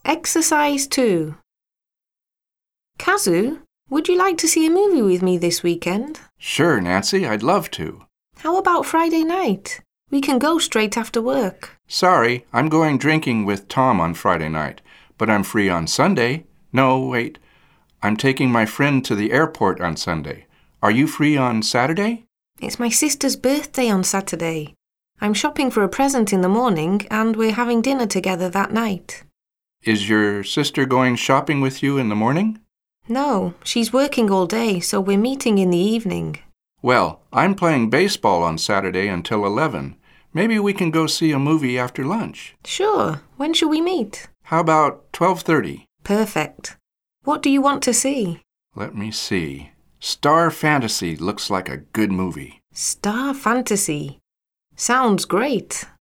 Exercise 2. Kazu, would you like to see a movie with me this weekend? Sure, Nancy, I'd love to. How about Friday night? We can go straight after work. Sorry, I'm going drinking with Tom on Friday night, but I'm free on Sunday. No, wait. I'm taking my friend to the airport on Sunday. Are you free on Saturday? It's my sister's birthday on Saturday. I'm shopping for a present in the morning and we're having dinner together that night. Is your sister going shopping with you in the morning? No, she's working all day, so we're meeting in the evening. Well, I'm playing baseball on Saturday until 11. Maybe we can go see a movie after lunch. Sure. When shall we meet? How about 12:30? Perfect. What do you want to see? Let me see. Star Fantasy looks like a good movie. Star Fantasy. Sounds great.